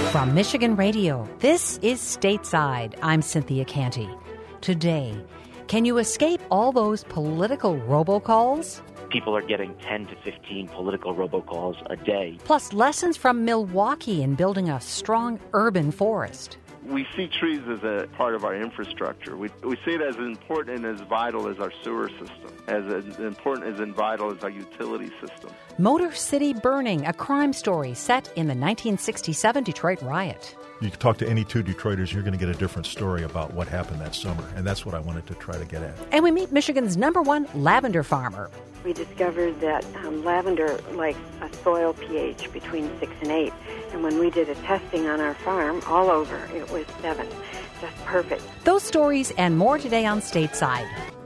From Michigan Radio, this is Stateside. I'm Cynthia Canty. Today, can you escape all those political robocalls? People are getting 10 to 15 political robocalls a day. Plus, lessons from Milwaukee in building a strong urban forest. We see trees as a part of our infrastructure. We see it as important and as vital as our sewer system, as important and vital as our utility system. Motor City Burning, a crime story set in the 1967 Detroit riot. You can talk to any two Detroiters, you're going to get a different story about what happened that summer, and that's what I wanted to try to get at. And we meet Michigan's #1 lavender farmer. We discovered that lavender likes a soil pH between 6 and 8. And when we did a testing on our farm, all over, it was 7. Just perfect. Those stories and more today on Stateside.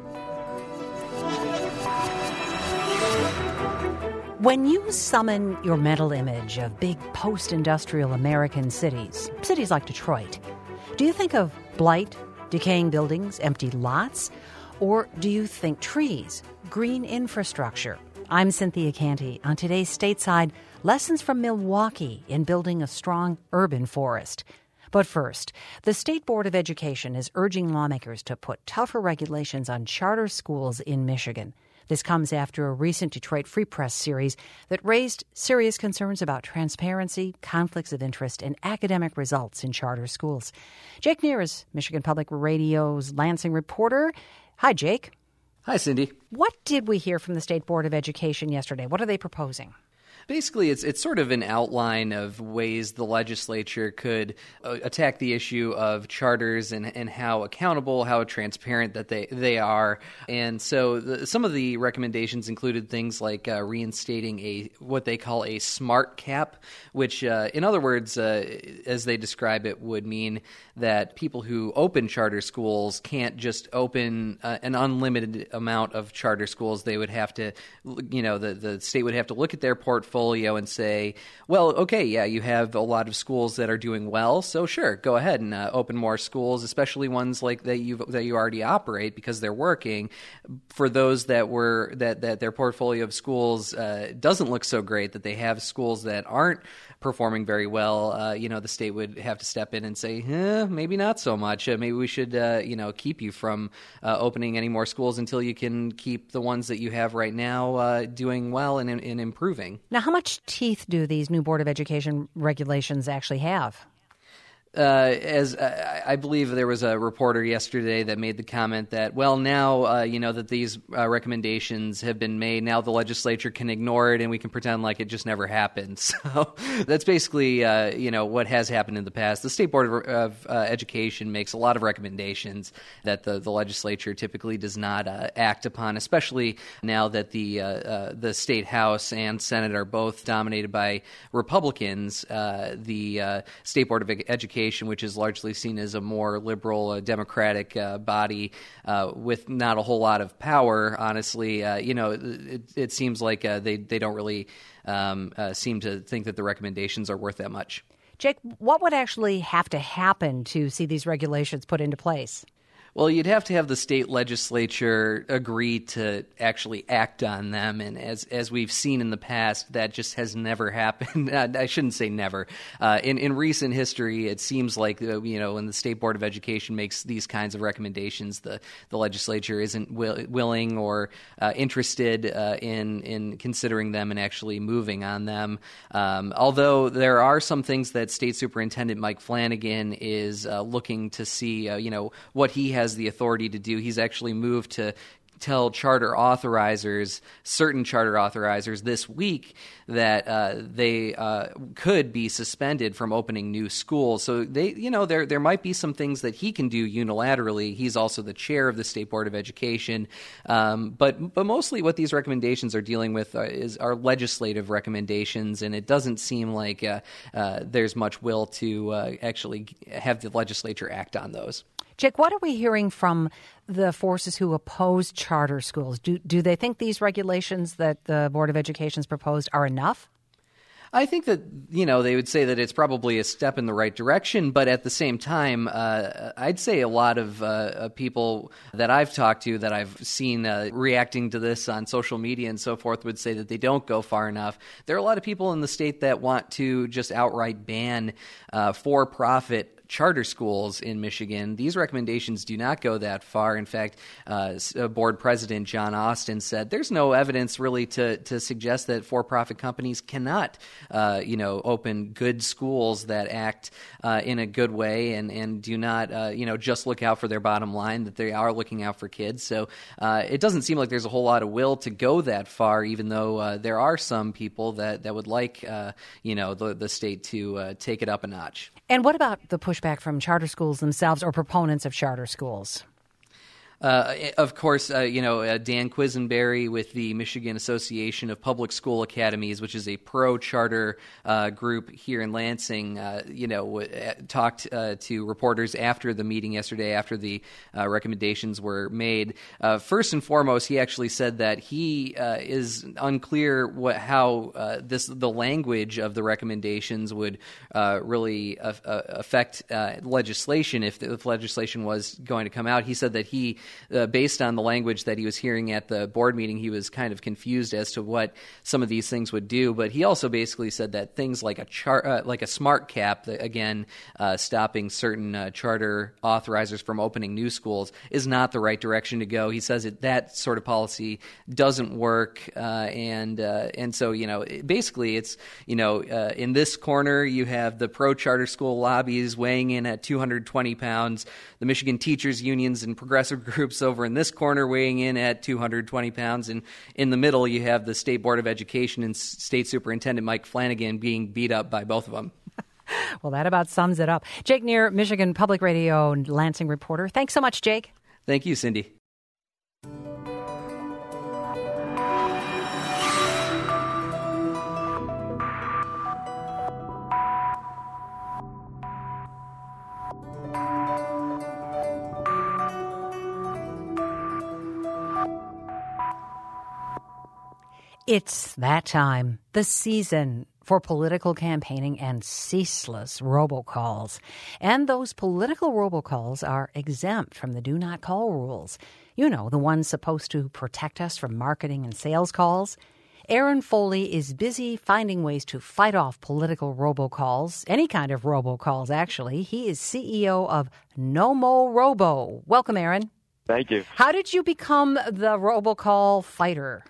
When you summon your mental image of big post-industrial American cities like Detroit, do you think of blight, decaying buildings, empty lots? Or do you think trees, green infrastructure? I'm Cynthia Canty. On today's Stateside, lessons from Milwaukee in building a strong urban forest. But first, the State Board of Education is urging lawmakers to put tougher regulations on charter schools in Michigan. This comes after a recent Detroit Free Press series that raised serious concerns about transparency, conflicts of interest, and academic results in charter schools. Jake Neer is Michigan Public Radio's Lansing reporter. Hi, Jake. Hi, Cindy. What did we hear from the State Board of Education yesterday? What are they proposing? Basically, it's sort of an outline of ways the legislature could attack the issue of charters and how accountable, how transparent that they are. And so some of the recommendations included things like reinstating what they call a smart cap, which, in other words, as they describe it, would mean that people who open charter schools can't just open an unlimited amount of charter schools. They would have to, the state would have to look at their portfolio and say, well, okay, yeah, you have a lot of schools that are doing well, so sure, go ahead and open more schools, especially ones like that you already operate because they're working. For those that their portfolio of schools doesn't look so great, that they have schools that aren't performing very well, the state would have to step in and say, maybe not so much. Maybe we should, keep you from opening any more schools until you can keep the ones that you have right now doing well and improving. Now, how much teeth do these new Board of Education regulations actually have? As I believe there was a reporter yesterday that made the comment that, well, now, that these recommendations have been made, now the legislature can ignore it and we can pretend like it just never happened. So that's basically, what has happened in the past. The State Board of Education makes a lot of recommendations that the legislature typically does not act upon, especially now that the State House and Senate are both dominated by Republicans. The State Board of Education, which is largely seen as a more liberal, democratic body with not a whole lot of power, honestly, it seems like they don't really seem to think that the recommendations are worth that much. Jake, what would actually have to happen to see these regulations put into place? Well, you'd have to have the state legislature agree to actually act on them, and as we've seen in the past, that just has never happened. I shouldn't say never. In recent history, it seems like when the State Board of Education makes these kinds of recommendations, the legislature isn't willing or interested in considering them and actually moving on them. Although there are some things that State Superintendent Mike Flanagan is looking to see, what he has the authority to do. He's actually moved to tell certain charter authorizers this week that they could be suspended from opening new schools. So there might be some things that he can do unilaterally. He's also the chair of the State Board of Education. But mostly what these recommendations are dealing with are legislative recommendations, and it doesn't seem like there's much will to actually have the legislature act on those. Jake, what are we hearing from the forces who oppose charter schools? Do they think these regulations that the Board of Education has proposed are enough? I think that, they would say that it's probably a step in the right direction, but at the same time, I'd say a lot of people that I've talked to, that I've seen reacting to this on social media and so forth, would say that they don't go far enough. There are a lot of people in the state that want to just outright ban for-profit charter schools in Michigan. These recommendations do not go that far. In fact, board president John Austin said there's no evidence really to suggest that for-profit companies cannot, open good schools that act in a good way and do not, just look out for their bottom line, that they are looking out for kids. So it doesn't seem like there's a whole lot of will to go that far, even though there are some people that would like, the state to take it up a notch. And what about the pushback from charter schools themselves or proponents of charter schools? Of course, Dan Quisenberry with the Michigan Association of Public School Academies, which is a pro-charter group here in Lansing, talked to reporters after the meeting yesterday, after the recommendations were made. First and foremost, he actually said that he is unclear how the language of the recommendations would really affect legislation if legislation was going to come out. He said that he based on the language that he was hearing at the board meeting, he was kind of confused as to what some of these things would do. But he also basically said that things like a smart cap, stopping certain charter authorizers from opening new schools, is not the right direction to go. He says that sort of policy doesn't work, and so basically it's in this corner you have the pro charter school lobbies weighing in at 220 pounds, the Michigan teachers unions and progressive groups over in this corner weighing in at 220 pounds. And in the middle, you have the State Board of Education and State Superintendent Mike Flanagan being beat up by both of them. Well, that about sums it up. Jake Neer, Michigan Public Radio Lansing reporter. Thanks so much, Jake. Thank you, Cindy. It's that time, the season for political campaigning and ceaseless robocalls. And those political robocalls are exempt from the do not call rules. The ones supposed to protect us from marketing and sales calls. Aaron Foley is busy finding ways to fight off political robocalls, any kind of robocalls, actually. He is CEO of No Mo Robo. Welcome, Aaron. Thank you. How did you become the robocall fighter?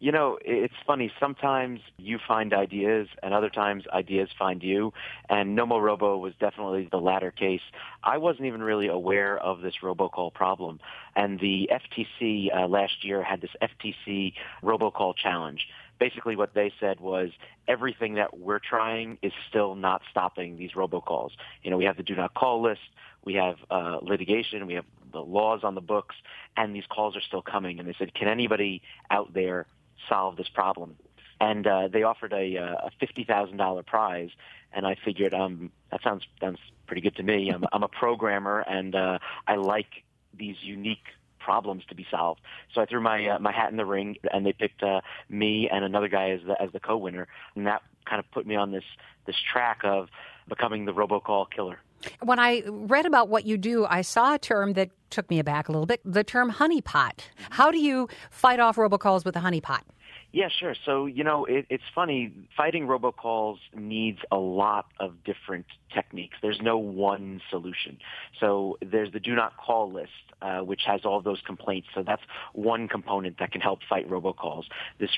It's funny. Sometimes you find ideas, and other times ideas find you. And No Mo Robo was definitely the latter case. I wasn't even really aware of this robocall problem. And the FTC last year had this FTC robocall challenge. Basically what they said was everything that we're trying is still not stopping these robocalls. We have the do not call list, we have litigation, we have the laws on the books, and these calls are still coming. And they said, can anybody out there solve this problem? And they offered a $50,000 prize, and I figured that sounds pretty good to me. I'm a programmer, and I like these unique problems to be solved. So I threw my hat in the ring, and they picked me and another guy as the co-winner, and that kind of put me on this track of becoming the robocall killer. When I read about what you do, I saw a term that took me aback a little bit, the term honeypot. How do you fight off robocalls with a honeypot? Yeah, sure. So, it's funny. Fighting robocalls needs a lot of different techniques. There's no one solution. So there's the do not call list, which has all those complaints. So that's one component that can help fight robocalls. This,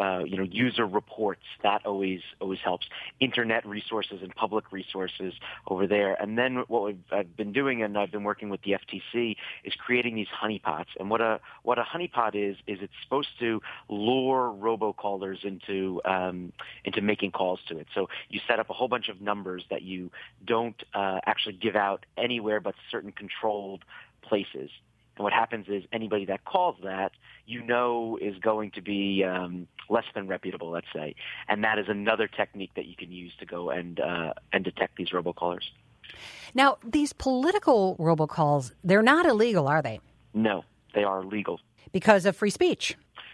user reports, that always helps. Internet resources and public resources over there. And then what I've been doing, and I've been working with the FTC, is creating these honeypots. And what a honeypot is it's supposed to lure robocallers into making calls to it. So you set up a whole bunch of numbers that you don't actually give out anywhere but certain controlled places. And what happens is anybody that calls that, is going to be less than reputable, let's say. And that is another technique that you can use to go and detect these robocallers. Now, these political robocalls, they're not illegal, are they? No, they are legal. Because of free speech.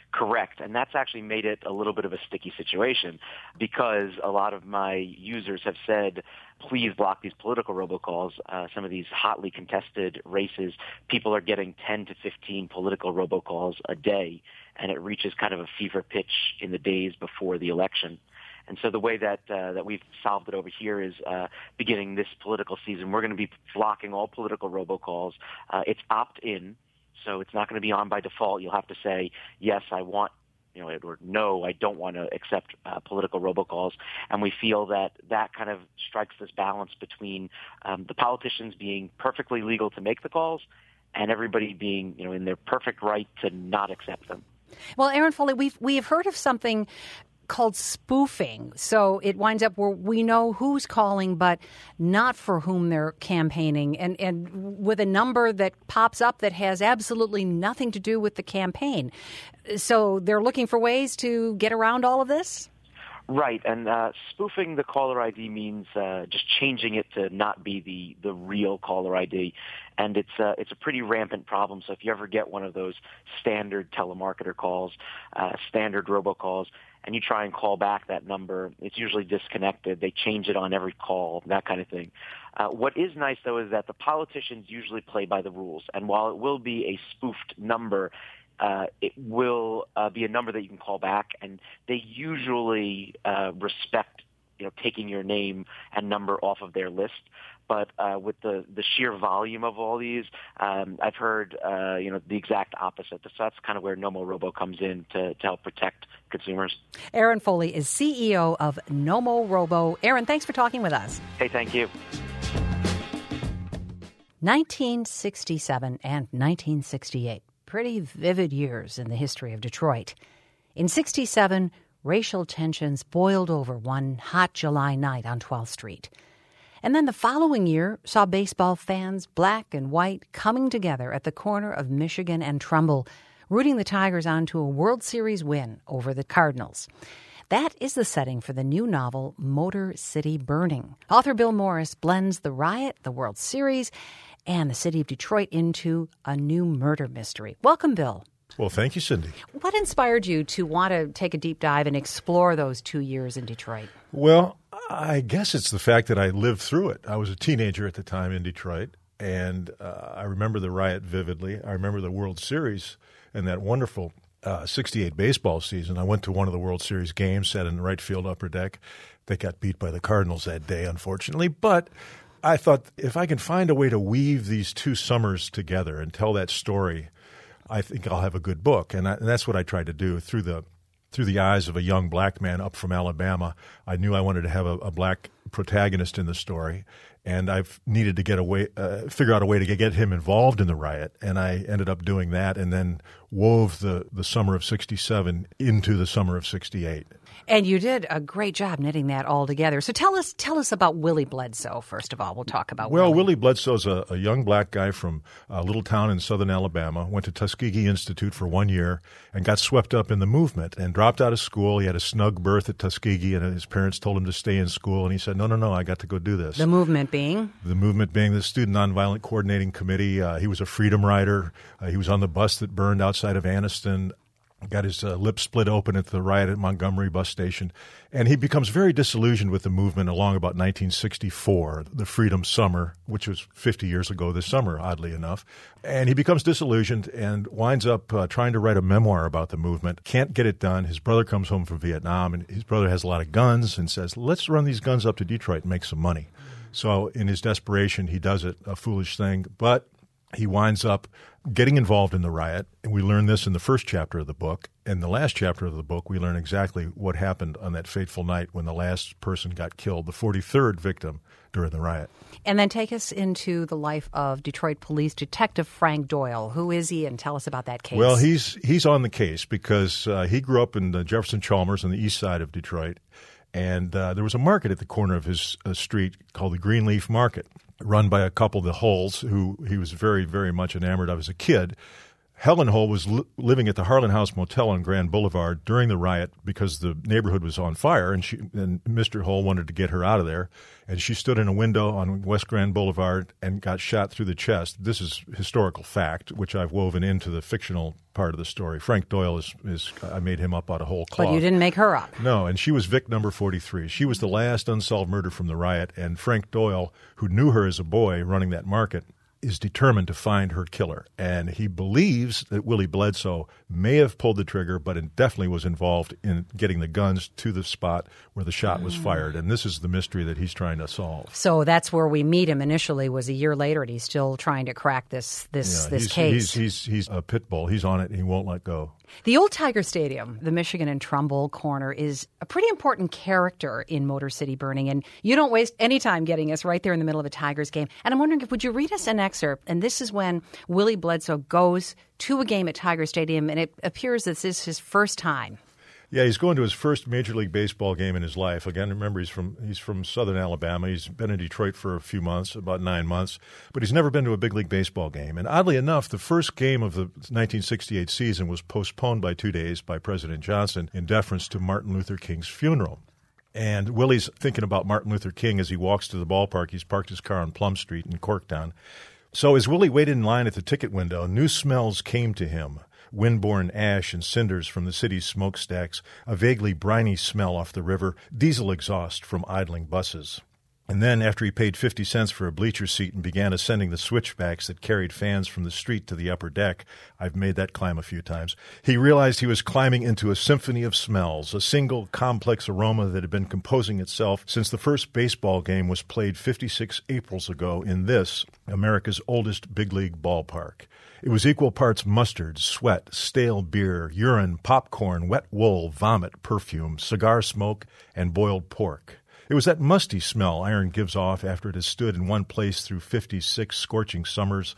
Correct. And that's actually made it a little bit of a sticky situation because a lot of my users have said, please block these political robocalls. Some of these hotly contested races, people are getting 10 to 15 political robocalls a day, and it reaches kind of a fever pitch in the days before the election. And so the way that we've solved it over here is beginning this political season, we're going to be blocking all political robocalls. It's opt-in, so it's not going to be on by default. You'll have to say, yes, I want, or no, I don't want to accept political robocalls. And we feel that kind of strikes this balance between the politicians being perfectly legal to make the calls and everybody being, in their perfect right to not accept them. Well, Aaron Foley, we've heard of something called spoofing. So it winds up where we know who's calling, but not for whom they're campaigning, and with a number that pops up that has absolutely nothing to do with the campaign. So they're looking for ways to get around all of this? Right, and spoofing the caller ID means just changing it to not be the real caller ID, and it's a pretty rampant problem. So if you ever get one of those standard telemarketer calls, standard robocalls, and you try and call back that number, it's usually disconnected. They change it on every call, that kind of thing. What is nice, though, is that the politicians usually play by the rules, and while it will be a spoofed number, it will be a number that you can call back, and they usually respect, taking your name and number off of their list. But with the sheer volume of all these, I've heard, the exact opposite. So that's kind of where NomoRobo comes in to help protect consumers. Aaron Foley is CEO of NomoRobo. Aaron, thanks for talking with us. Hey, thank you. 1967 and 1968. Pretty vivid years in the history of Detroit. In 67, racial tensions boiled over one hot July night on 12th Street. And then the following year saw baseball fans, black and white, coming together at the corner of Michigan and Trumbull, rooting the Tigers on to a World Series win over the Cardinals. That is the setting for the new novel, Motor City Burning. Author Bill Morris blends the riot, the World Series, and the city of Detroit into a new murder mystery. Welcome, Bill. Well, thank you, Cindy. What inspired you to want to take a deep dive and explore those 2 years in Detroit? Well, I guess it's the fact that I lived through it. I was a teenager at the time in Detroit, and I remember the riot vividly. I remember the World Series and that wonderful 68 baseball season. I went to one of the World Series games, sat in the right field upper deck. They got beat by the Cardinals that day, unfortunately, but I thought if I can find a way to weave these two summers together and tell that story, I think I'll have a good book. And that's what I tried to do through the eyes of a young black man up from Alabama. I knew I wanted to have a black protagonist in the story, and I've needed to figure out a way to get him involved in the riot. And I ended up doing that, and then wove the summer of 67 into the summer of 68. And you did a great job knitting that all together. So tell us about Willie Bledsoe, first of all. We'll talk about Willie. Well, Willie Bledsoe's a young black guy from a little town in southern Alabama, went to Tuskegee Institute for 1 year and got swept up in the movement and dropped out of school. He had a snug berth at Tuskegee, and his parents told him to stay in school. And he said, no, I got to go do this. The movement being? The movement being the Student Nonviolent Coordinating Committee. He was a freedom rider. He was on the bus that burned outside of Anniston. Got his lip split open at the riot at Montgomery bus station. And he becomes very disillusioned with the movement along about 1964, the Freedom Summer, which was 50 years ago this summer, oddly enough. And he becomes disillusioned and winds up trying to write a memoir about the movement. Can't get it done. His brother comes home from Vietnam, and his brother has a lot of guns and says, let's run these guns up to Detroit and make some money. So in his desperation, he does it, a foolish thing. But he winds up getting involved in the riot, and we learn this in the first chapter of the book. In the last chapter of the book, we learn exactly what happened on that fateful night when the last person got killed, the 43rd victim during the riot. And then take us into the life of Detroit Police Detective Frank Doyle. Who is he, and tell us about that case. Well, he's on the case because he grew up in Jefferson Chalmers on the east side of Detroit, and there was a market at the corner of his street called the Greenleaf Market, run by a couple, the Hulls, who he was very, very much enamored of as a kid. Helen Hull was living at the Harlan House Motel on Grand Boulevard during the riot because the neighborhood was on fire, and Mr. Hull wanted to get her out of there. And she stood in a window on West Grand Boulevard and got shot through the chest. This is historical fact, which I've woven into the fictional part of the story. Frank Doyle is I made him up out of whole cloth. But you didn't make her up. No, and she was Vic number 43. She was the last unsolved murder from the riot, and Frank Doyle, who knew her as a boy running that market, is determined to find her killer. And he believes that Willie Bledsoe may have pulled the trigger, but it definitely was involved in getting the guns to the spot where the shot was fired. And this is the mystery that he's trying to solve. So that's where we meet him initially, was a year later, and he's still trying to crack this case. He's a pit bull. He's on it, and he won't let go. The old Tiger Stadium, the Michigan and Trumbull corner, is a pretty important character in Motor City Burning, and you don't waste any time getting us right there in the middle of a Tigers game. And I'm wondering, would you read us an excerpt? And this is when Willie Bledsoe goes to a game at Tiger Stadium, and it appears this is his first time. Yeah, he's going to his first Major League Baseball game in his life. Again, remember, he's from southern Alabama. He's been in Detroit for a few months, about 9 months, but he's never been to a big league baseball game. And oddly enough, the first game of the 1968 season was postponed by 2 days by President Johnson in deference to Martin Luther King's funeral. And Willie's thinking about Martin Luther King as he walks to the ballpark. He's parked his car on Plum Street in Corktown. So as Willie waited in line at the ticket window, new smells came to him. Windborne ash and cinders from the city's smokestacks, a vaguely briny smell off the river, diesel exhaust from idling buses. And then, after he paid 50 cents for a bleacher seat and began ascending the switchbacks that carried fans from the street to the upper deck, I've made that climb a few times, he realized he was climbing into a symphony of smells, a single complex aroma that had been composing itself since the first baseball game was played 56 Aprils ago in this, America's oldest big league ballpark. It was equal parts mustard, sweat, stale beer, urine, popcorn, wet wool, vomit, perfume, cigar smoke, and boiled pork. It was that musty smell iron gives off after it has stood in one place through 56 scorching summers,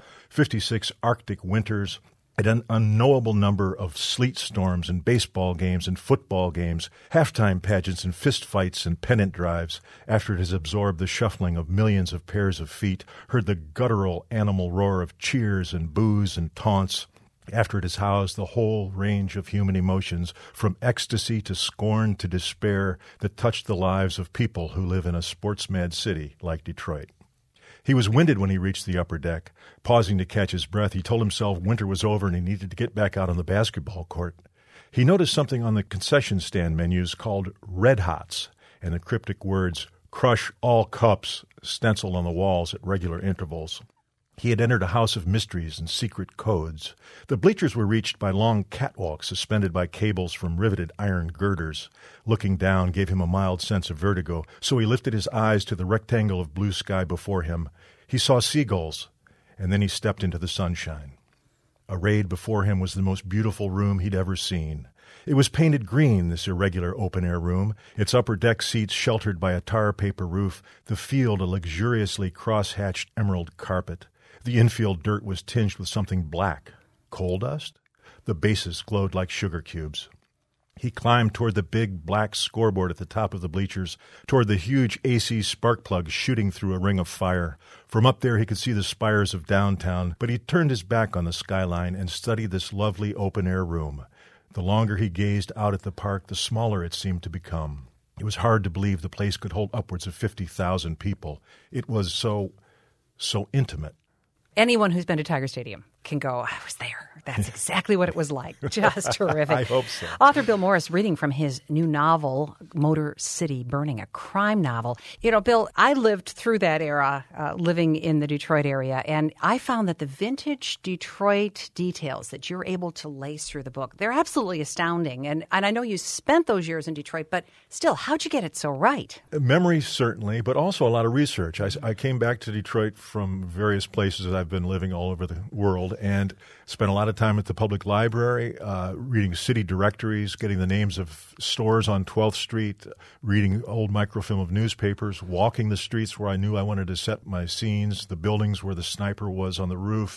56 Arctic winters, and an unknowable number of sleet storms and baseball games and football games, halftime pageants and fistfights and pennant drives, after it has absorbed the shuffling of millions of pairs of feet, heard the guttural animal roar of cheers and boos and taunts, after it has housed the whole range of human emotions, from ecstasy to scorn to despair, that touched the lives of people who live in a sports-mad city like Detroit. He was winded when he reached the upper deck. Pausing to catch his breath, he told himself winter was over and he needed to get back out on the basketball court. He noticed something on the concession stand menus called Red Hots, and the cryptic words, "Crush all cups," stenciled on the walls at regular intervals. He had entered a house of mysteries and secret codes. The bleachers were reached by long catwalks suspended by cables from riveted iron girders. Looking down gave him a mild sense of vertigo, so he lifted his eyes to the rectangle of blue sky before him. He saw seagulls, and then he stepped into the sunshine. Arrayed before him was the most beautiful room he'd ever seen. It was painted green, this irregular open-air room, its upper deck seats sheltered by a tar paper roof, the field a luxuriously cross-hatched emerald carpet. The infield dirt was tinged with something black. Coal dust? The bases glowed like sugar cubes. He climbed toward the big black scoreboard at the top of the bleachers, toward the huge AC spark plug shooting through a ring of fire. From up there he could see the spires of downtown, but he turned his back on the skyline and studied this lovely open-air room. The longer he gazed out at the park, the smaller it seemed to become. It was hard to believe the place could hold upwards of 50,000 people. It was so intimate. Anyone who's been to Tiger Stadium can go, I was there. That's exactly what it was like. Just terrific. I hope so. Author Bill Morris reading from his new novel, Motor City Burning, a crime novel. You know, Bill, I lived through that era, living in the Detroit area, and I found that the vintage Detroit details that you're able to lace through the book, they're absolutely astounding. And I know you spent those years in Detroit, but still, how'd you get it so right? Memory, certainly, but also a lot of research. I came back to Detroit from various places that I've been living all over the world, and spent a lot of time at the public library, reading city directories, getting the names of stores on 12th Street, reading old microfilm of newspapers, walking the streets where I knew I wanted to set my scenes, the buildings where the sniper was on the roof,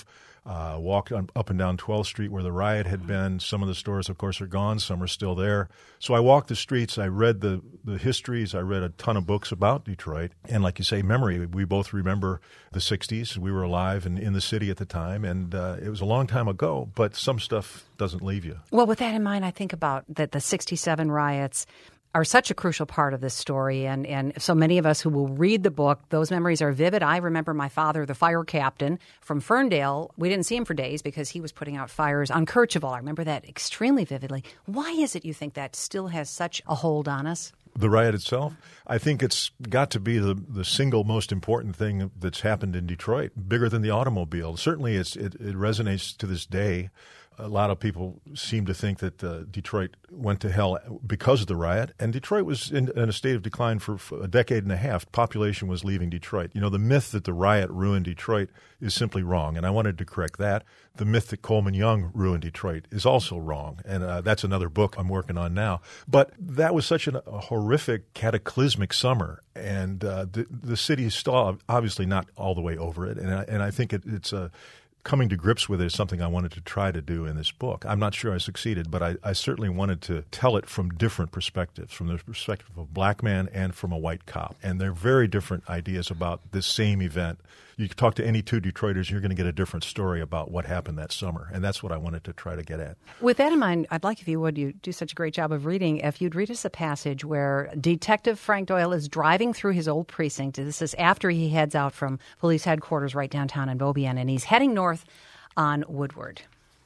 Walked up and down 12th Street where the riot had been. Some of the stores, of course, are gone. Some are still there. So I walked the streets. I read the histories. I read a ton of books about Detroit. And like you say, memory. We both remember the 60s. We were alive and in the city at the time. And it was a long time ago, but some stuff doesn't leave you. Well, with that in mind, I think about that the 67 riots are such a crucial part of this story. And so many of us who will read the book, those memories are vivid. I remember my father, the fire captain from Ferndale. We didn't see him for days because he was putting out fires on Kercheval. I remember that extremely vividly. Why is it you think that still has such a hold on us? The riot itself, I think it's got to be the single most important thing that's happened in Detroit, bigger than the automobile. Certainly it resonates to this day. A lot of people seem to think that Detroit went to hell because of the riot, and Detroit was in a state of decline for a decade and a half. Population was leaving Detroit. You know, the myth that the riot ruined Detroit is simply wrong, and I wanted to correct that. The myth that Coleman Young ruined Detroit is also wrong, and that's another book I'm working on now. But that was such a horrific, cataclysmic summer, and the city is still obviously not all the way over it, and I think it's a coming to grips with it is something I wanted to try to do in this book. I'm not sure I succeeded, but I certainly wanted to tell it from different perspectives, from the perspective of a black man and from a white cop. And they're very different ideas about this same event. You can talk to any two Detroiters, you're going to get a different story about what happened that summer. And that's what I wanted to try to get at. With that in mind, I'd like, if you would, you do such a great job of reading, if you'd read us a passage where Detective Frank Doyle is driving through his old precinct. This is after he heads out from police headquarters right downtown in Beaubien, and he's heading north on Woodward.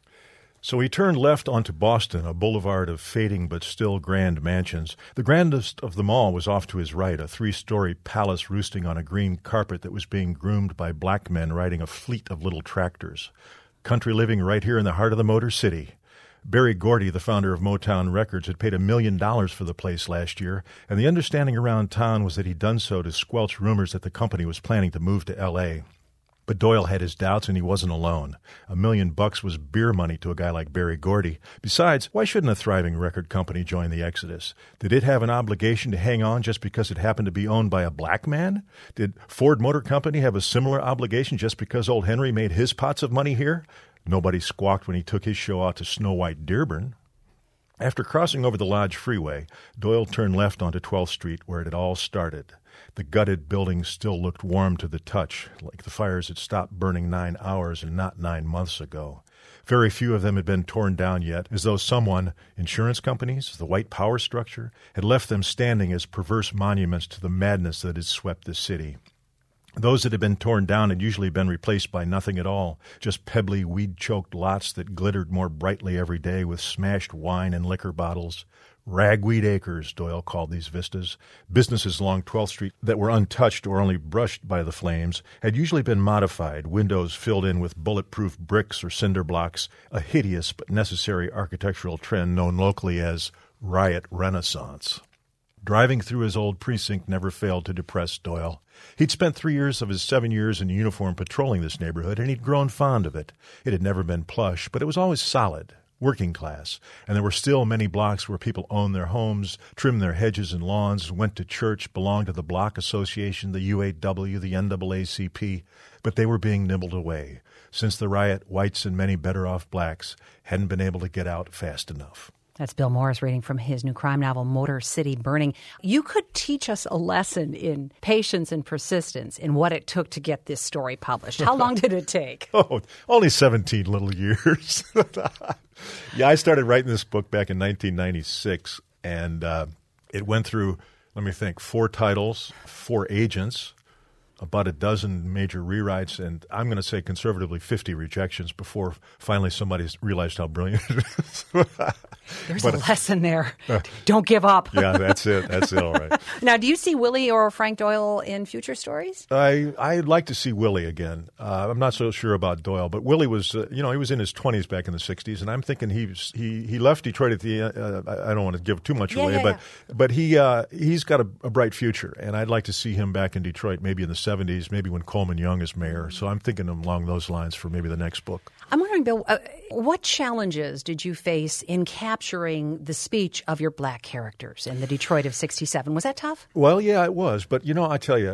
So he turned left onto Boston, a boulevard of fading but still grand mansions. The grandest of them all was off to his right, a 3-story palace roosting on a green carpet that was being groomed by black men riding a fleet of little tractors. Country living right here in the heart of the Motor City. Berry Gordy, the founder of Motown Records, had paid $1 million for the place last year, and the understanding around town was that he'd done so to squelch rumors that the company was planning to move to L.A., But Doyle had his doubts, and he wasn't alone. $1 million was beer money to a guy like Berry Gordy. Besides, why shouldn't a thriving record company join the exodus? Did it have an obligation to hang on just because it happened to be owned by a black man? Did Ford Motor Company have a similar obligation just because old Henry made his pots of money here? Nobody squawked when he took his show out to Snow White Dearborn. After crossing over the Lodge Freeway, Doyle turned left onto 12th Street, where it had all started. The gutted buildings still looked warm to the touch, like the fires had stopped burning 9 hours and not 9 months ago. Very few of them had been torn down yet, as though someone, insurance companies, the white power structure, had left them standing as perverse monuments to the madness that had swept the city. Those that had been torn down had usually been replaced by nothing at all, just pebbly, weed-choked lots that glittered more brightly every day with smashed wine and liquor bottles. Ragweed acres, Doyle called these vistas. Businesses along 12th Street that were untouched or only brushed by the flames had usually been modified, windows filled in with bulletproof bricks or cinder blocks, a hideous but necessary architectural trend known locally as riot renaissance. Driving through his old precinct never failed to depress Doyle. He'd spent 3 years of his 7 years in uniform patrolling this neighborhood, and he'd grown fond of it. It had never been plush, but it was always solid, working class, and there were still many blocks where people owned their homes, trimmed their hedges and lawns, went to church, belonged to the Block Association, the UAW, the NAACP, but they were being nibbled away. Since the riot, whites and many better-off blacks hadn't been able to get out fast enough. That's Bill Morris reading from his new crime novel, Motor City Burning. You could teach us a lesson in patience and persistence in what it took to get this story published. How long did it take? Oh, only 17 little years. Yeah, I started writing this book back in 1996, and it went through, 4 titles, 4 agents, about a dozen major rewrites, and I'm going to say conservatively 50 rejections before finally somebody realized how brilliant it is. There's a lesson there. Don't give up. Yeah, that's it. That's it, all right. Now, do you see Willie or Frank Doyle in future stories? I'd like to see Willie again. I'm not so sure about Doyle, but Willie was, he was in his 20s back in the 60s, and I'm thinking he left Detroit at the I don't want to give too much away, but he's got a bright future, and I'd like to see him back in Detroit, maybe in the 70s, maybe when Coleman Young is mayor. So I'm thinking along those lines for maybe the next book. I'm wondering, Bill, what challenges did you face in capturing the speech of your black characters in the Detroit of '67? Was that tough? Well, yeah, it was. But, I tell you,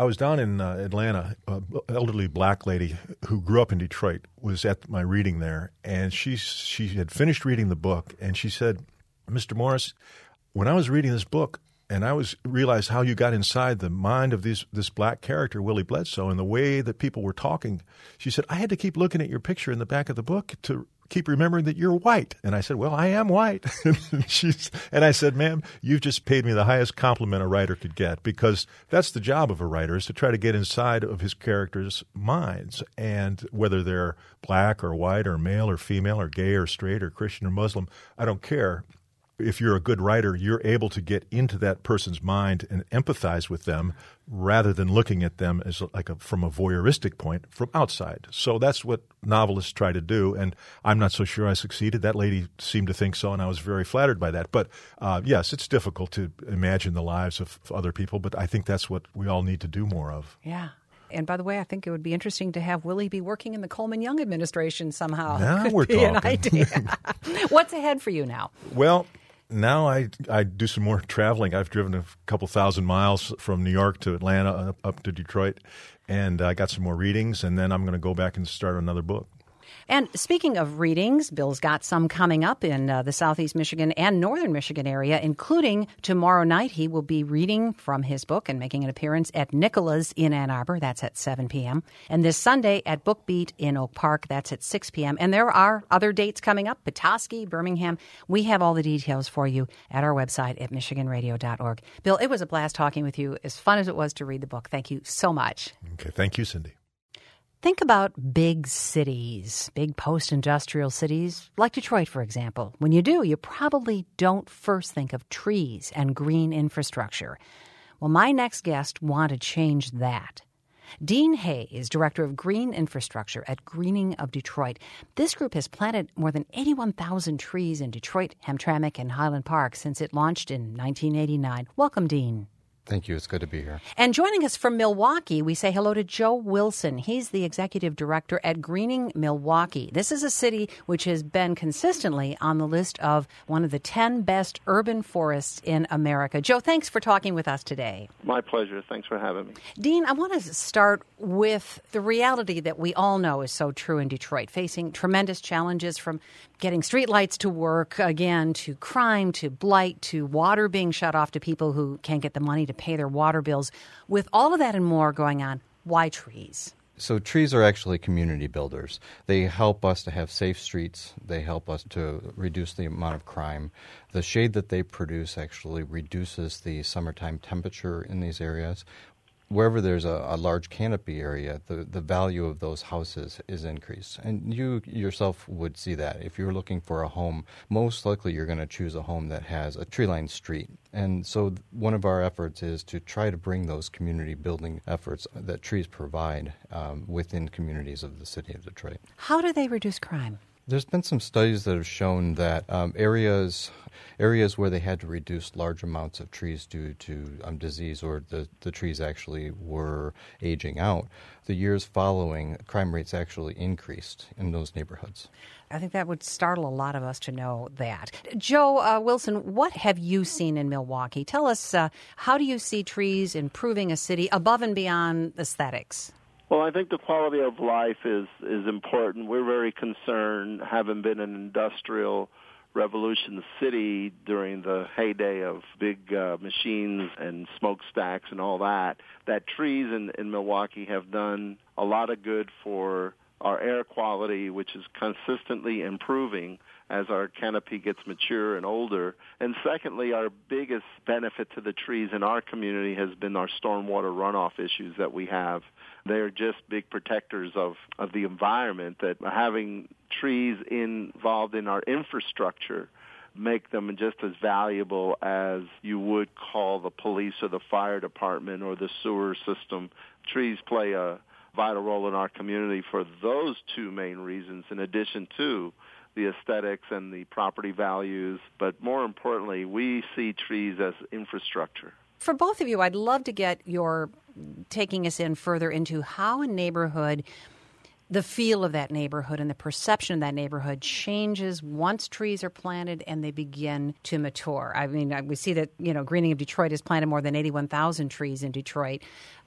I was down in Atlanta. An elderly black lady who grew up in Detroit was at my reading there, and she had finished reading the book, and she said, "Mr. Morris, when I was reading this book, and I realized how you got inside the mind of this black character, Willie Bledsoe, and the way that people were talking," she said, "I had to keep looking at your picture in the back of the book to keep remembering that you're white." And I said, "Well, I am white." And I said, "Ma'am, you've just paid me the highest compliment a writer could get, because that's the job of a writer, is to try to get inside of his characters' minds. And whether they're black or white or male or female or gay or straight or Christian or Muslim, I don't care. If you're a good writer, you're able to get into that person's mind and empathize with them rather than looking at them as from a voyeuristic point from outside." So that's what novelists try to do, and I'm not so sure I succeeded. That lady seemed to think so, and I was very flattered by that. But yes, it's difficult to imagine the lives of other people, but I think that's what we all need to do more of. Yeah. And by the way, I think it would be interesting to have Willie be working in the Coleman Young administration somehow. Now Could we're be talking. An idea. What's ahead for you now? Well, now I do some more traveling. I've driven a couple thousand miles from New York to Atlanta up to Detroit, and I got some more readings, and then I'm going to go back and start another book. And speaking of readings, Bill's got some coming up in the Southeast Michigan and Northern Michigan area, including tomorrow night. He will be reading from his book and making an appearance at Nicola's in Ann Arbor. That's at 7 p.m. And this Sunday at Book Beat in Oak Park. That's at 6 p.m. And there are other dates coming up, Petoskey, Birmingham. We have all the details for you at our website at michiganradio.org. Bill, it was a blast talking with you, as fun as it was to read the book. Thank you so much. Okay, thank you, Cindy. Think about big cities, big post-industrial cities, like Detroit, for example. When you do, you probably don't first think of trees and green infrastructure. Well, my next guest wanted to change that. Dean Hay is Director of Green Infrastructure at Greening of Detroit. This group has planted more than 81,000 trees in Detroit, Hamtramck, and Highland Park since it launched in 1989. Welcome, Dean. Thank you. It's good to be here. And joining us from Milwaukee, we say hello to Joe Wilson. He's the executive director at Greening Milwaukee. This is a city which has been consistently on the list of one of the 10 best urban forests in America. Joe, thanks for talking with us today. My pleasure. Thanks for having me. Dean, I want to start with the reality that we all know is so true in Detroit, facing tremendous challenges from getting streetlights to work, again, to crime, to blight, to water being shut off to people who can't get the money to pay their water bills. With all of that and more going on, why trees? So trees are actually community builders. They help us to have safe streets. They help us to reduce the amount of crime. The shade that they produce actually reduces the summertime temperature in these areas. Wherever there's a large canopy area, the value of those houses is increased. And you yourself would see that. If you're looking for a home, most likely you're going to choose a home that has a tree-lined street. And so one of our efforts is to try to bring those community building efforts that trees provide within communities of the city of Detroit. How do they reduce crime? There's been some studies that have shown that areas where they had to reduce large amounts of trees due to disease or the trees actually were aging out, the years following, crime rates actually increased in those neighborhoods. I think that would startle a lot of us to know that. Joe Wilson, what have you seen in Milwaukee? Tell us, how do you see trees improving a city above and beyond aesthetics? Well, I think the quality of life is important. We're very concerned, having been an industrial revolution city during the heyday of big machines and smokestacks and all that trees in Milwaukee have done a lot of good for our air quality, which is consistently improving as our canopy gets mature and older. And secondly, our biggest benefit to the trees in our community has been our stormwater runoff issues that we have. They're just big protectors of the environment, that having trees involved in our infrastructure make them just as valuable as you would call the police or the fire department or the sewer system. Trees play a vital role in our community for those two main reasons, in addition to the aesthetics and the property values. But more importantly, we see trees as infrastructure. For both of you, I'd love to get your taking us in further into how a neighborhood, the feel of that neighborhood and the perception of that neighborhood changes once trees are planted and they begin to mature. I mean, we see that, Greening of Detroit has planted more than 81,000 trees in Detroit.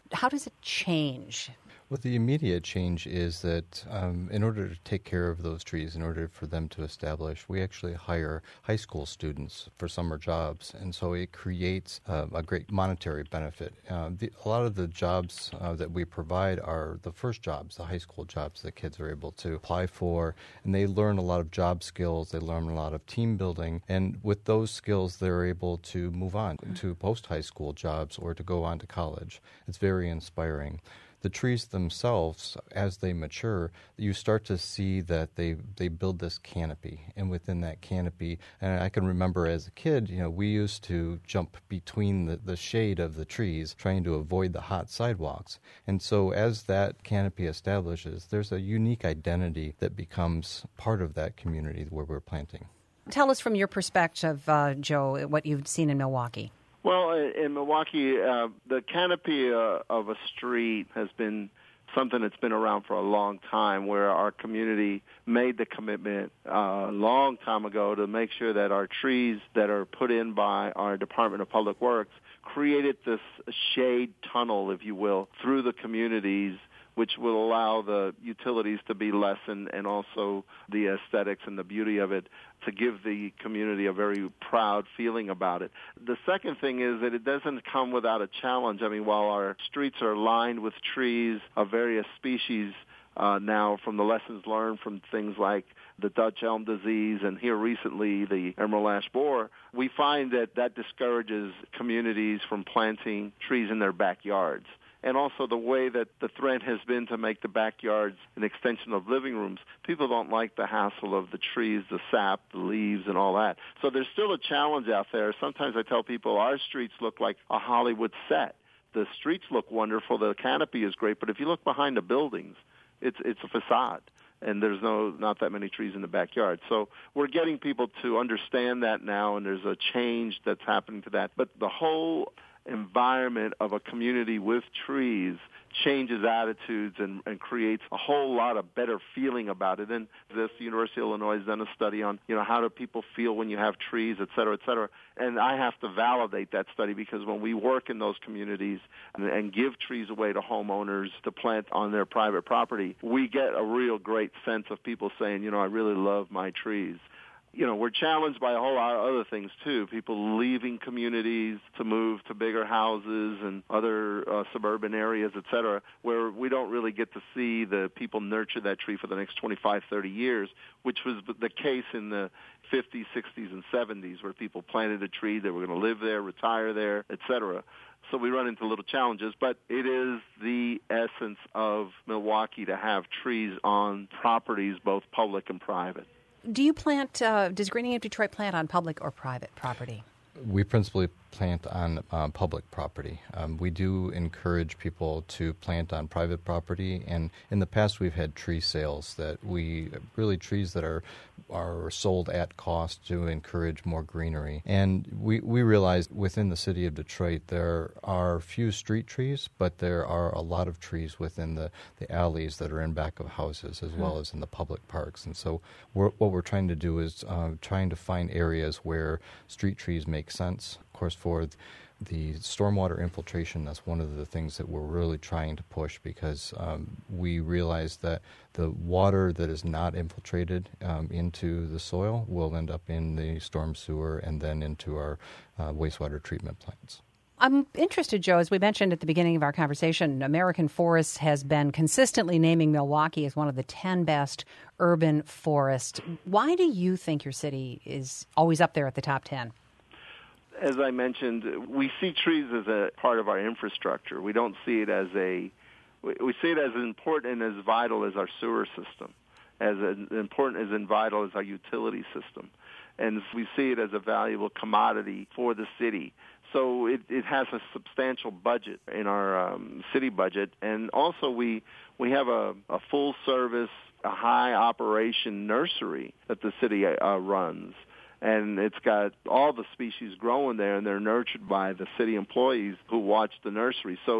how does it change? Well, the immediate change is that in order to take care of those trees, in order for them to establish, we actually hire high school students for summer jobs, and so it creates a great monetary benefit. A lot of the jobs that we provide are the first jobs, the high school jobs that kids are able to apply for, and they learn a lot of job skills, they learn a lot of team building, and with those skills they're able to move on to post-high school jobs or to go on to college. It's very inspiring. The trees themselves, as they mature, you start to see that they build this canopy, and within that canopy, and I can remember as a kid, we used to jump between the shade of the trees, trying to avoid the hot sidewalks. And so as that canopy establishes, there's a unique identity that becomes part of that community where we're planting. Tell us from your perspective, Joe, what you've seen in Milwaukee. Well, in Milwaukee, the canopy of a street has been something that's been around for a long time, where our community made the commitment a long time ago to make sure that our trees that are put in by our Department of Public Works created this shade tunnel, if you will, through the communities, which will allow the utilities to be lessened and also the aesthetics and the beauty of it to give the community a very proud feeling about it. The second thing is that it doesn't come without a challenge. I mean, while our streets are lined with trees of various species now, from the lessons learned from things like the Dutch elm disease and here recently the emerald ash borer, we find that discourages communities from planting trees in their backyards. And also the way that the trend has been to make the backyards an extension of living rooms. People don't like the hassle of the trees, the sap, the leaves, and all that. So there's still a challenge out there. Sometimes I tell people our streets look like a Hollywood set. The streets look wonderful, the canopy is great, but if you look behind the buildings, it's a facade. And there's not that many trees in the backyard. So we're getting people to understand that now, and there's a change that's happening to that. But the whole environment of a community with trees changes attitudes and creates a whole lot of better feeling about it. And the University of Illinois has done a study on, how do people feel when you have trees, et cetera, et cetera. And I have to validate that study, because when we work in those communities and give trees away to homeowners to plant on their private property, we get a real great sense of people saying, I really love my trees. We're challenged by a whole lot of other things, too. People leaving communities to move to bigger houses and other suburban areas, et cetera, where we don't really get to see the people nurture that tree for the next 25, 30 years, which was the case in the 50s, 60s, and 70s, where people planted a tree, they were going to live there, retire there, et cetera. So we run into little challenges, but it is the essence of Milwaukee to have trees on properties, both public and private. Do you plant, does Greening Up Detroit plant on public or private property? We principally plant on public property. We do encourage people to plant on private property, and in the past we've had tree sales trees that are sold at cost to encourage more greenery. And we realize within the city of Detroit there are few street trees, but there are a lot of trees within the alleys that are in back of houses as well as in the public parks. And so what we're trying to do is trying to find areas where street trees make sense. Of course, for the stormwater infiltration, that's one of the things that we're really trying to push, because we realize that the water that is not infiltrated into the soil will end up in the storm sewer and then into our wastewater treatment plants. I'm interested, Joe, as we mentioned at the beginning of our conversation, American Forests has been consistently naming Milwaukee as one of the 10 best urban forests. Why do you think your city is always up there at the top 10? As I mentioned, we see trees as a part of our infrastructure. We don't see it as we see it as important and as vital as our sewer system, as important and vital as our utility system. And we see it as a valuable commodity for the city. So it has a substantial budget in our city budget. And also we have a full-service, a high-operation nursery that the city runs. And it's got all the species growing there, and they're nurtured by the city employees who watch the nursery. So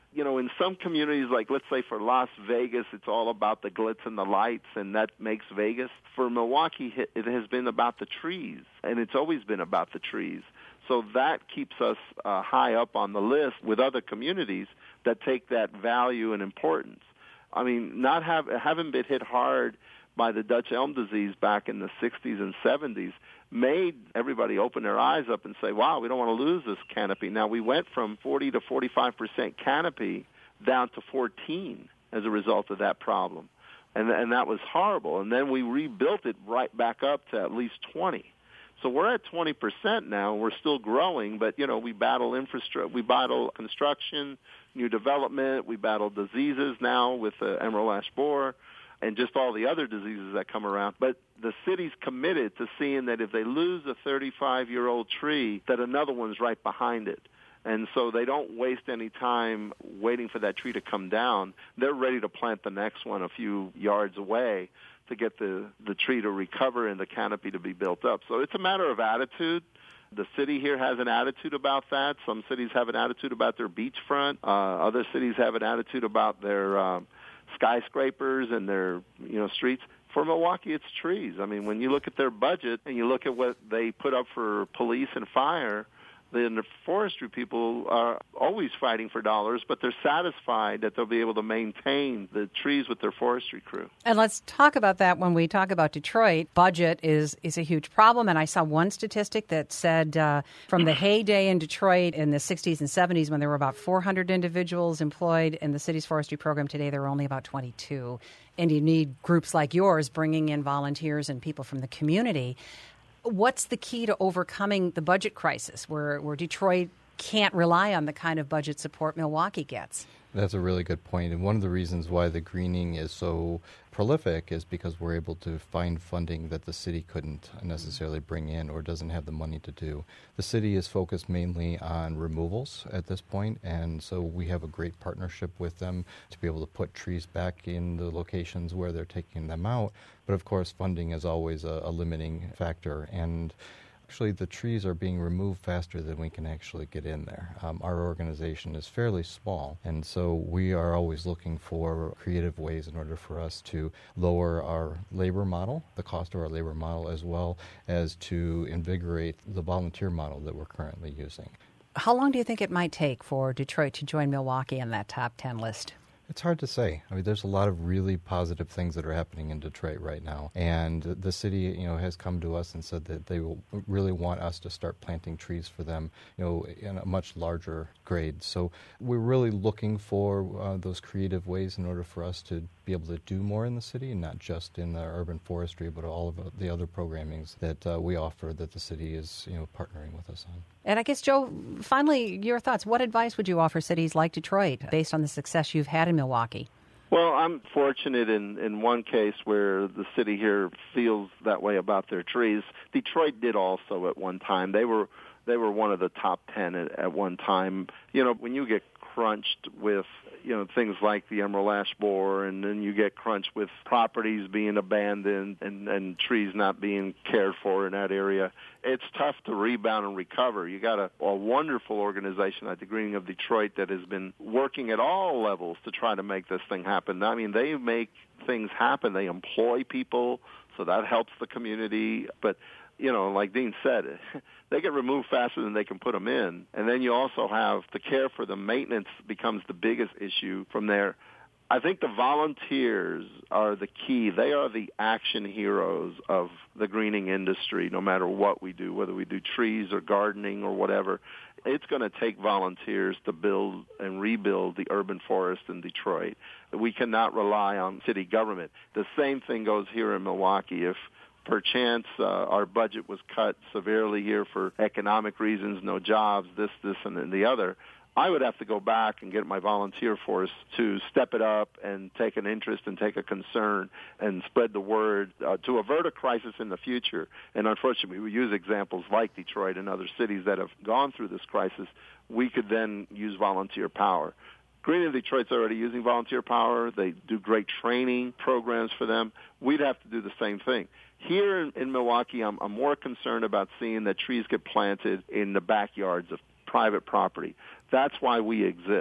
in some communities, like let's say for Las Vegas, it's all about the glitz and the lights, and that makes Vegas. For Milwaukee, it has been about the trees, and it's always been about the trees. So that keeps us high up on the list with other communities that take that value and importance. I mean, having been hit hard by the Dutch elm disease back in the 60s and 70s made everybody open their eyes up and say, wow, we don't want to lose this canopy. Now, we went from 40 to 45% canopy down to 14 as a result of that problem. And that was horrible. And then we rebuilt it right back up to at least 20. So we're at 20% now. We're still growing, but, we battle infrastructure, we battle construction, new development, we battle diseases now with emerald ash borer, and just all the other diseases that come around. But the city's committed to seeing that if they lose a 35-year-old tree, that another one's right behind it. And so they don't waste any time waiting for that tree to come down. They're ready to plant the next one a few yards away to get the tree to recover and the canopy to be built up. So it's a matter of attitude. The city here has an attitude about that. Some cities have an attitude about their beachfront. Other cities have an attitude about their skyscrapers and their streets. For Milwaukee, it's trees. I mean, when you look at their budget and you look at what they put up for police and fire, the forestry people are always fighting for dollars, but they're satisfied that they'll be able to maintain the trees with their forestry crew. And let's talk about that when we talk about Detroit. Budget is a huge problem, and I saw one statistic that said from the heyday in Detroit in the 60s and 70s when there were about 400 individuals employed in the city's forestry program, today there are only about 22. And you need groups like yours bringing in volunteers and people from the community. What's the key to overcoming the budget crisis where Detroit can't rely on the kind of budget support Milwaukee gets? That's a really good point. And one of the reasons why the greening is so prolific is because we're able to find funding that the city couldn't necessarily bring in or doesn't have the money to do. The city is focused mainly on removals at this point, and so we have a great partnership with them to be able to put trees back in the locations where they're taking them out. But of course, funding is always a limiting factor, and actually the trees are being removed faster than we can actually get in there. Our organization is fairly small, and so we are always looking for creative ways in order for us to lower our labor model, the cost of our labor model, as well as to invigorate the volunteer model that we're currently using. How long do you think it might take for Detroit to join Milwaukee on that top 10 list? It's hard to say. I mean, there's a lot of really positive things that are happening in Detroit right now. And the city, has come to us and said that they will really want us to start planting trees for them, in a much larger grade. So we're really looking for those creative ways in order for us to be able to do more in the city, and not just in the urban forestry, but all of the other programmings that we offer that the city is, partnering with us on. And I guess, Joe, finally, your thoughts. What advice would you offer cities like Detroit based on the success you've had in Milwaukee? Well, I'm fortunate in one case where the city here feels that way about their trees. Detroit did also at one time. They were one of the top 10 at one time. When you get crunched with things like the emerald ash borer, and then you get crunched with properties being abandoned and trees not being cared for in that area, it's tough to rebound and recover. You got a wonderful organization like the Greening of Detroit that has been working at all levels to try to make this thing happen. I mean, they make things happen. They employ people, so that helps the community. But like Dean said, they get removed faster than they can put them in. And then you also have the care for the maintenance becomes the biggest issue from there. I think the volunteers are the key. They are the action heroes of the greening industry, no matter what we do, whether we do trees or gardening or whatever. It's going to take volunteers to build and rebuild the urban forest in Detroit. We cannot rely on city government. The same thing goes here in Milwaukee. If perchance our budget was cut severely here for economic reasons, no jobs, this, and then the other, I would have to go back and get my volunteer force to step it up and take an interest and take a concern and spread the word to avert a crisis in the future. And unfortunately, we use examples like Detroit and other cities that have gone through this crisis. We could then use volunteer power. Greening of Detroit's already using volunteer power. They do great training programs for them. We'd have to do the same thing. Here in Milwaukee, I'm more concerned about seeing that trees get planted in the backyards of private property. That's why we exist.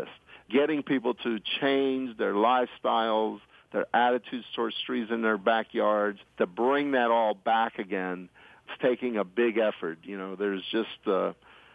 getting people to change their lifestyles, their attitudes towards trees in their backyards, to bring that all back again. It's taking a big effort. There's just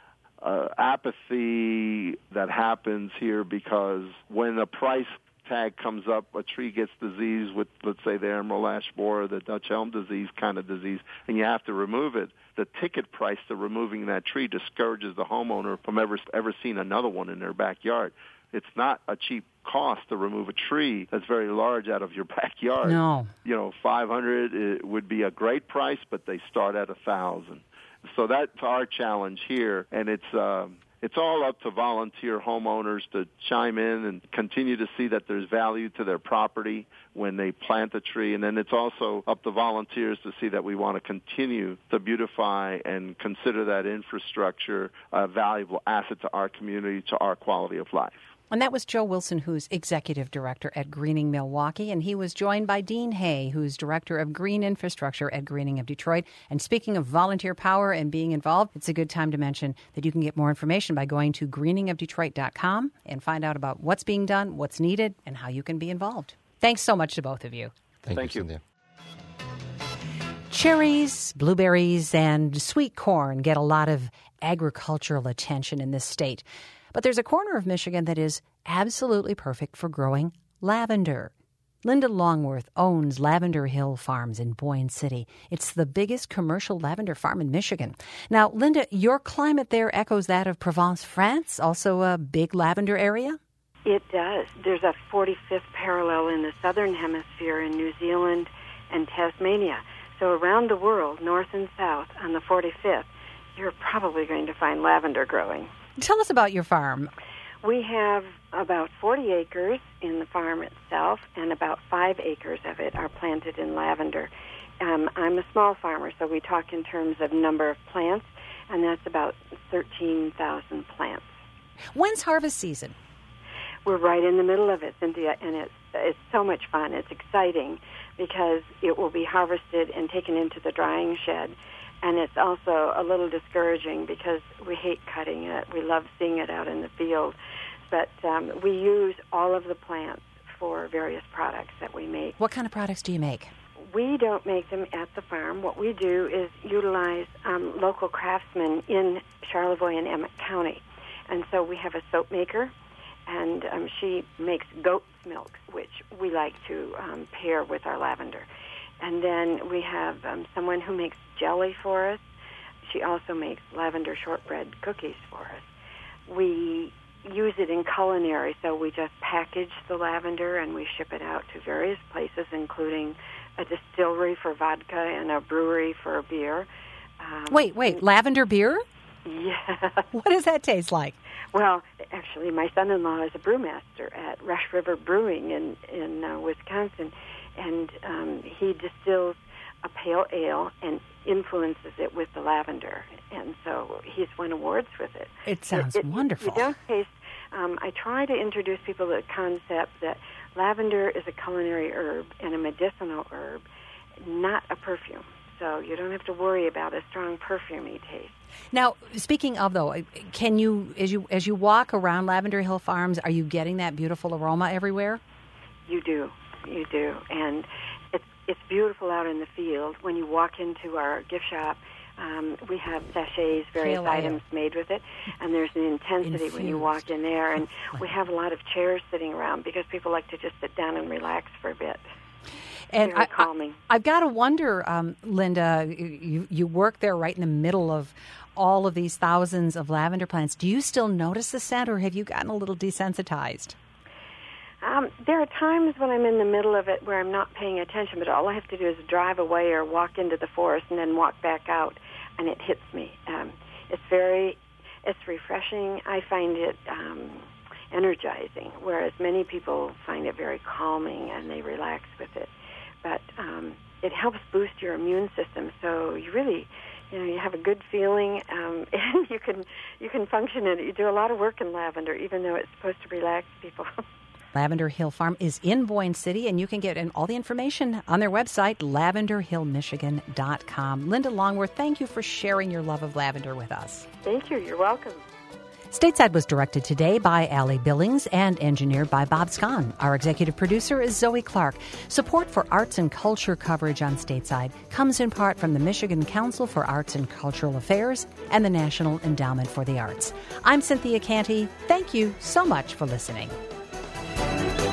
apathy that happens here because when the price tag comes up, a tree gets diseased with, let's say, the emerald ash borer, the Dutch elm disease kind of disease, and you have to remove it. The ticket price to removing that tree discourages the homeowner from ever seeing another one in their backyard. It's not a cheap cost to remove a tree that's very large out of your backyard. No. $500 would be a great price, but they start at $1,000. So that's our challenge here, and it's all up to volunteer homeowners to chime in and continue to see that there's value to their property when they plant a tree. And then it's also up to volunteers to see that we want to continue to beautify and consider that infrastructure a valuable asset to our community, to our quality of life. And that was Joe Wilson, who's Executive Director at Greening Milwaukee, and he was joined by Dean Hay, who's Director of Green Infrastructure at Greening of Detroit. And speaking of volunteer power and being involved, it's a good time to mention that you can get more information by going to greeningofdetroit.com and find out about what's being done, what's needed, and how you can be involved. Thanks so much to both of you. Thank you, Cynthia. Cherries, blueberries, and sweet corn get a lot of agricultural attention in this state. But there's a corner of Michigan that is absolutely perfect for growing lavender. Linda Longworth owns Lavender Hill Farms in Boyne City. It's the biggest commercial lavender farm in Michigan. Now, Linda, your climate there echoes that of Provence, France, also a big lavender area? It does. There's a 45th parallel in the southern hemisphere in New Zealand and Tasmania. So around the world, north and south, on the 45th, you're probably going to find lavender growing. Tell us about your farm. We have about 40 acres in the farm itself, and about 5 acres of it are planted in lavender. I'm a small farmer, so we talk in terms of number of plants, and that's about 13,000 plants. When's harvest season? We're right in the middle of it, Cynthia, and it's so much fun. It's exciting because it will be harvested and taken into the drying shed. And it's also a little discouraging because we hate cutting it. We love seeing it out in the field. But we use all of the plants for various products that we make. What kind of products do you make? We don't make them at the farm. What we do is utilize local craftsmen in Charlevoix and Emmett County. And so we have a soap maker, and she makes goat's milk, which we like to pair with our lavender. And then we have someone who makes jelly for us. She also makes lavender shortbread cookies for us. We use it in culinary, so we just package the lavender and we ship it out to various places, including a distillery for vodka and a brewery for beer. Wait, lavender beer? Yeah. What does that taste like? Well, actually, my son-in-law is a brewmaster at Rush River Brewing in Wisconsin, and he distills a pale ale and influences it with the lavender, and so he's won awards with it. It sounds wonderful. You don't taste. I try to introduce people to the concept that lavender is a culinary herb and a medicinal herb, not a perfume. So you don't have to worry about a strong perfumey taste. Now, speaking of, though, can you, as you walk around Lavender Hill Farms, are you getting that beautiful aroma everywhere? You do, and it's beautiful out in the field. When you walk into our gift shop, we have sachets, various items made with it, and there's an intensity when you walk in there. And we have a lot of chairs sitting around because people like to just sit down and relax for a bit. And calming. I've got to wonder, Linda, you work there right in the middle of all of these thousands of lavender plants. Do you still notice the scent, or have you gotten a little desensitized? There are times when I'm in the middle of it where I'm not paying attention, but all I have to do is drive away or walk into the forest and then walk back out, and it hits me. It's refreshing. I find it energizing, whereas many people find it very calming and they relax with it. But it helps boost your immune system, so you really, you have a good feeling, and you can function in it. You do a lot of work in lavender, even though it's supposed to relax people. Lavender Hill Farm is in Boyne City, and you can get all the information on their website, lavenderhillmichigan.com. Linda Longworth, thank you for sharing your love of lavender with us. Thank you. You're welcome. Stateside was directed today by Allie Billings and engineered by Bob Scahn. Our executive producer is Zoe Clark. Support for arts and culture coverage on Stateside comes in part from the Michigan Council for Arts and Cultural Affairs and the National Endowment for the Arts. I'm Cynthia Canty. Thank you so much for listening.